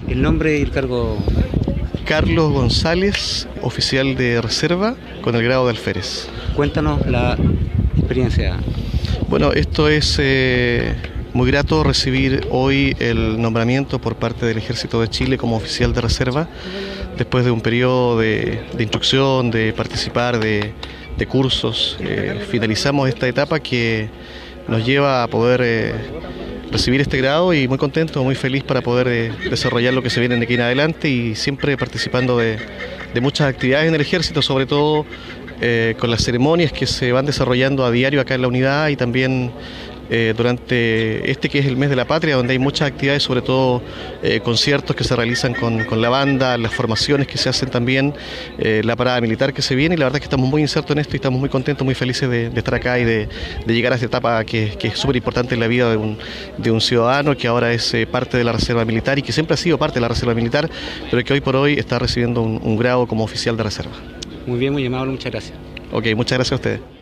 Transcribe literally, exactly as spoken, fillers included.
El nombre y el cargo. Carlos González, oficial de reserva con el grado de alférez. Cuéntanos la experiencia. Bueno, esto es eh, muy grato recibir hoy el nombramiento por parte del Ejército de Chile como oficial de reserva, después de un periodo de, de instrucción, de participar de, de cursos. Eh, finalizamos esta etapa que nos lleva a poder eh, recibir este grado y muy contento, muy feliz para poder eh, desarrollar lo que se viene de aquí en adelante y siempre participando de, de muchas actividades en el Ejército, sobre todo eh, con las ceremonias que se van desarrollando a diario acá en la unidad y también eh, durante este que es el mes de la patria, donde hay muchas actividades, sobre todo eh, conciertos que se realizan con, con la banda, las formaciones que se hacen también, eh, la parada militar que se viene, y la verdad es que estamos muy insertos en esto y estamos muy contentos, muy felices de, de estar acá y de, de llegar a esta etapa que, que es súper importante en la vida de un, de un ciudadano que ahora es eh, parte de la Reserva Militar y que siempre ha sido parte de la Reserva Militar, pero que hoy por hoy está recibiendo un, un grado como oficial de reserva. Muy bien, muy amable, muchas gracias. Ok, muchas gracias a ustedes.